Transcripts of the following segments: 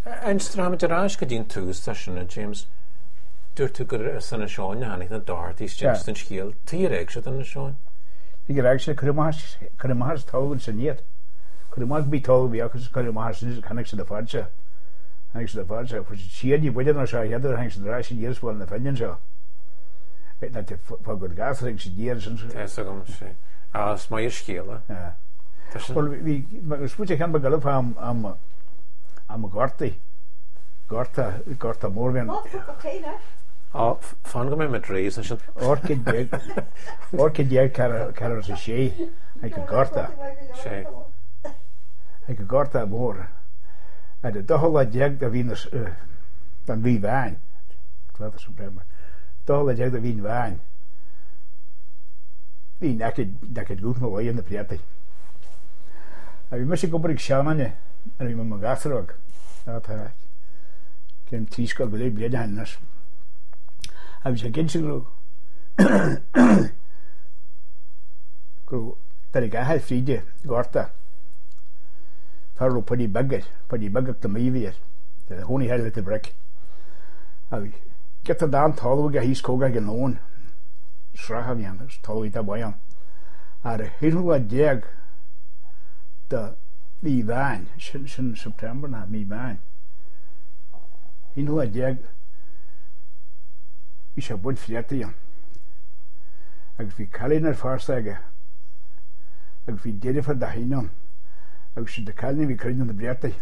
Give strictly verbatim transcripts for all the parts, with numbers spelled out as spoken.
Ein stramid arás go dín tús tá sinna, James. Dúir tú gur sanna seáin na hanig na dartís James den sciel. Tí réig se na seáin? Tí réig se chuir mahas tágann sa níiad. Chuir mahas bí tág bhí agus chuir mahas níos chanig sa na fáilse. Hanig sa na fáilse. Fu siad ní buidir na seo headar hanig sa rá sin díosbáil na fennin seo. Na te fá gur gáthring sa díar san. Tás agam sé. As má ir sciel, eh? Wel, vi, spwyd eich am galw am, am, am y gorti. Gorta, gorta morfian. O, oce na. O, fan go med reis na sin. Orcid diag, orcid diag car ar sa sé, ag y gorta. Sé. Ag y gorta môr. A dy dohol a diag da fi'n, dan fi fain. Gwada Suprema. Dohol a diag da fi'n fain. Fi'n naked, naked gwth mo o'i yn y priatau. A fi mysi gwybod i'ch siarad ni, a fi mynd gathroag. A ta, gen tisgol gwylio bled hannes. A fi sy'n gen sy'n grw, grw, da ni gahau ffridio, gorta. Farw pod i bygyd, pod i bygyd dy mi fi. Da hwn i hel y brec. A fi, gyda dan tolwg a hys coga gen o'n. Sracha fi an, tolwg da boian. A'r hynw a diag, da mi fain, sy'n sy'n September na, mi fain. Un hwyl a diag, eisiau bod ffriata iawn. Ac fi cael un ar fforstag, ac fi deri ffordd da hynny, ac sy'n da cael un fi cryn yn y briata.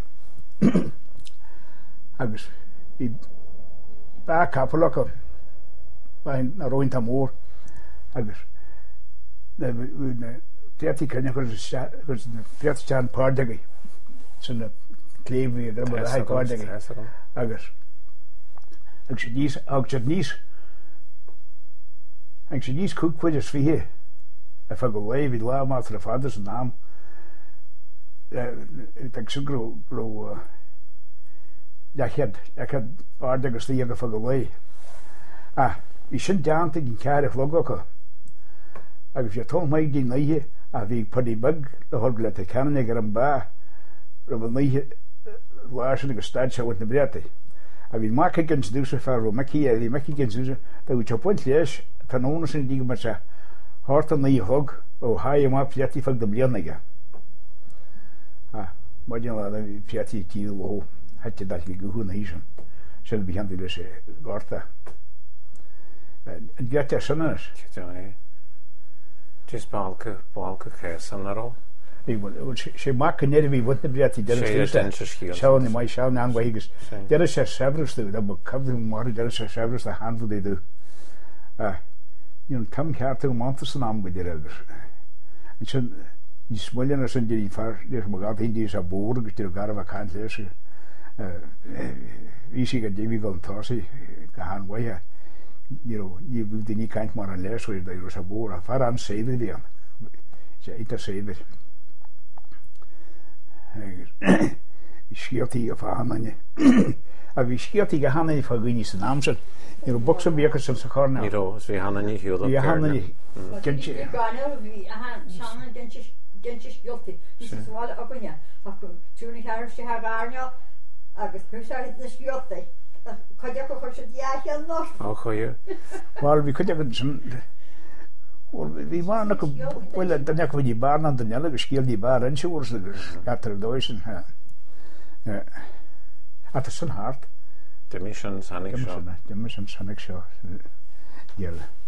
Ac fi ba capel ac o, ba na roi'n tam o'r, ac Priati crynna gwrs priati chan pardagi. Sy'n clefi a grym o ddau pardagi. Agos. Ag sy'n nis, ag sy'n nis. Ag sy'n nis cwgwyd ys fi hi. A ffag o lei fi la math ar y ffadr sy'n nam. Ag sy'n grw, grw, iachad, iachad pardag ys di ag a ffag o lei. A, fi sy'n dant ag yn cair eich logo co. Ag fi a tol maig di naihe, a fi pwyd i byg y horgla te canig ar yn ba roedd yn naihe lasyn ag ystad sa wyt na briati. A fi'n mac ag yn sdwys o ffarw, maci a fi maci gan sdwys o, da wyt o pwynt leis, tan o'n sy'n dig yma sa hort yn naihe hog, o hai yma priati ffag da blian ag. A, mwydyn la, da fi priati i tîl o, hati dall i gwhw na hysyn. Sy'n fi handi lys gorta. Yn gati a synnys. Cyda Jys balca, balca chésan ar ôl. sé mac yn nid fi fod na briati dyna sgil. Siawn ni mai siawn an wahigus. Dyna sé sefrws dwi, da bod cyfnod yn mor dyna sé sefrws da hanfod ei dwi. Ni'n tam hiart yng Montes yn am gyda'r agos. Yn sy'n, ni smwlian ar sy'n dyn i ffar, ni'r magad hyn di sa bwr, gyda'r garaf a cant leis. Isi ga David Golden Torsi, ga han wahia. You know, you would niet kind maar een les waar je zo boren. Waar aan zeven die aan. Ze eten zeven. Ik schiet die of aan je. En wie schiet die gehangen die van Guinness en Amsterdam. Je hebt boksen werken zoals ze gaan. Niet als we gaan niet heel dat. Je gaan niet. Kent je? Ik ga nou wie aan samen dentjes dentjes jotti. Dus het was ook een ja. Toen ik haar ze haar aan agus cruisar het na sciota. Codia go chur di a nos. O choiu. Wel, fi codia go Wel, fi ma na go wel dan jak wedi bar na dan jala geskil di bar en so wors gatter doisen. Ja. At is hard. De mission sanik show. De mission sanik show. Ja.